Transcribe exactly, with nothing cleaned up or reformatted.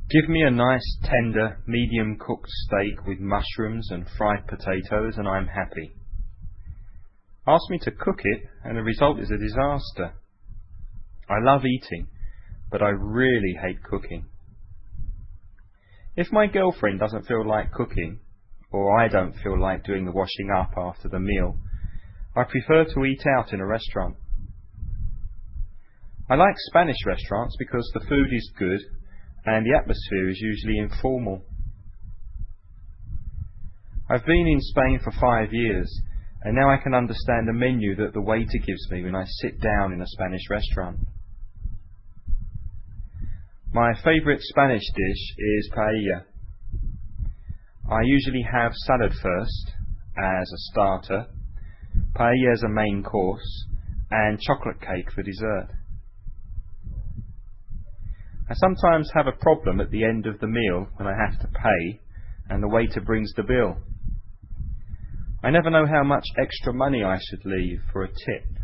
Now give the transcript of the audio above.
Give me a nice, tender, medium-cooked steak with mushrooms and fried potatoes and I'm happy. Ask me to cook it and the result is a disaster. I love eating, but I really hate cooking. If my girlfriend doesn't feel like cooking, or I don't feel like doing the washing up after the meal, I prefer to eat out in a restaurant. I like Spanish restaurants because the food is good and the atmosphere is usually informal. I've been in Spain for five years and now I can understand the menu that the waiter gives me when I sit down in a Spanish restaurant. My favourite Spanish dish is paella. I usually have salad first as a starter, paella as a main course, and chocolate cake for dessert. I sometimes have a problem at the end of the meal when I have to pay and the waiter brings the bill. I never know how much extra money I should leave for a tip.